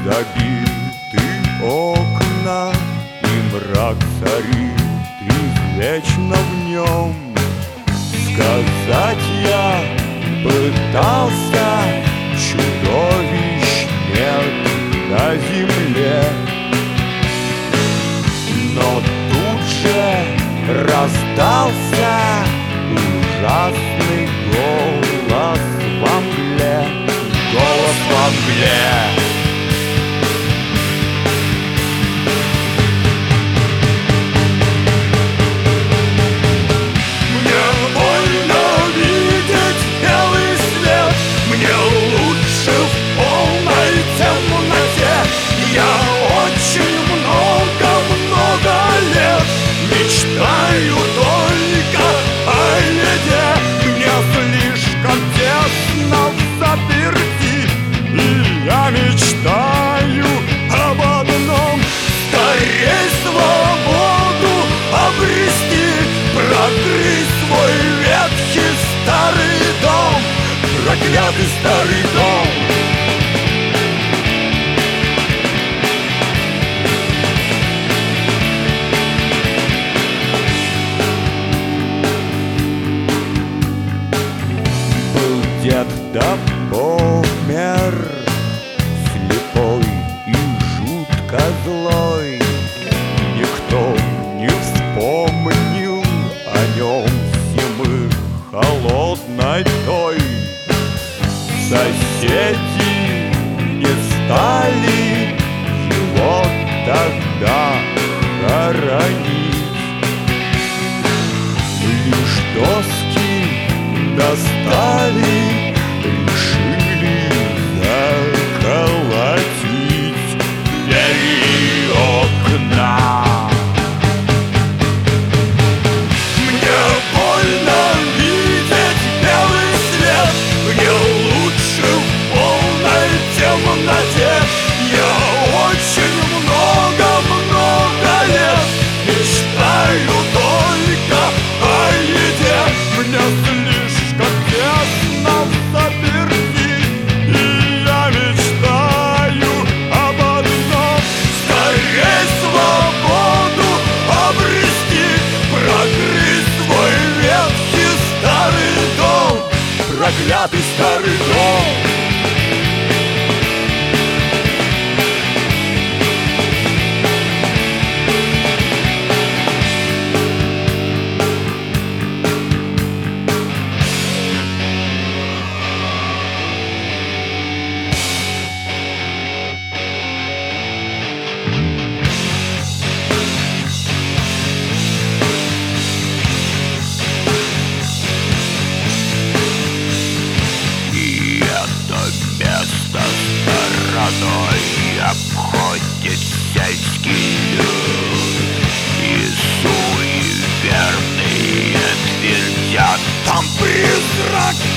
Забиты окна, и мрак царит извечно в нем. Сказать я пытался, чудовищ нет на земле, но тут же раздался ужасный голос во мгле. Голос во мгле. Мечтаю об одном — скорей свободу обрести, прокрыть свой ветхий старый дом, проклятый старый дом. Был дед да помер, слепой и жутко злой. Никто не вспомнил о нем зимы холодной той. Соседи не стали его тогда хоронить. Лишь доски достали, решили заколотить двери, окна. Мне больно видеть белый свет, мне лучше в полной темноте. Я очень много лет мечтаю только о еде. Мне слишком тесно взаперти, и я мечтаю об одном — скорей свободу обрести, прокрыть свой ветхий старый дом, проклятый старый дом. Стороной обходит сельский люд, и суеверные твердят: там призрак